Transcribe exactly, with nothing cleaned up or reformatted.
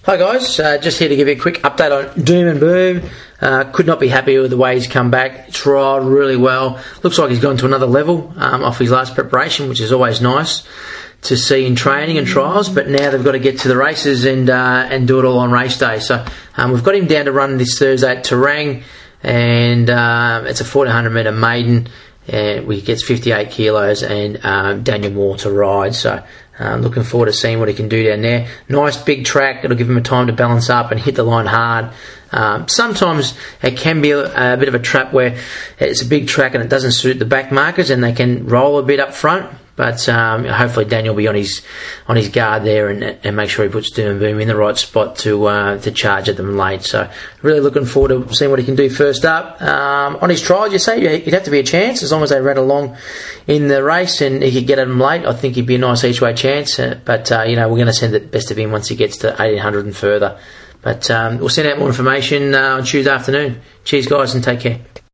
Hi guys, uh, just here to give you a quick update on Doom and Boom. Uh, could not be happier with the way he's come back. Trialled really well. Looks like he's gone to another level um, off his last preparation, which is always nice to see in training and trials. But now they've got to get to the races and uh, and do it all on race day. So um, we've got him down to run this Thursday at Terang, and uh, it's a fourteen hundred metre maiden. And he gets fifty-eight kilos, and um, Daniel Moore to ride. So uh, looking forward to seeing what he can do down there. Nice big track. It'll give him a time to balance up and hit the line hard. Um, sometimes it can be a, a bit of a trap where it's a big track and it doesn't suit the back markers, and they can roll a bit up front. But um, hopefully Daniel will be on his on his guard there and, and make sure he puts Doom and Boom in the right spot to uh, to charge at them late. So really looking forward to seeing what he can do first up. Um, on his trials, you say he'd have to be a chance as long as they ran along in the race and he could get at them late. I think he'd be a nice each way chance. Uh, but uh, you know, we're going to send the best of him once he gets to eighteen hundred and further. But um, we'll send out more information uh, on Tuesday afternoon. Cheers, guys, and take care.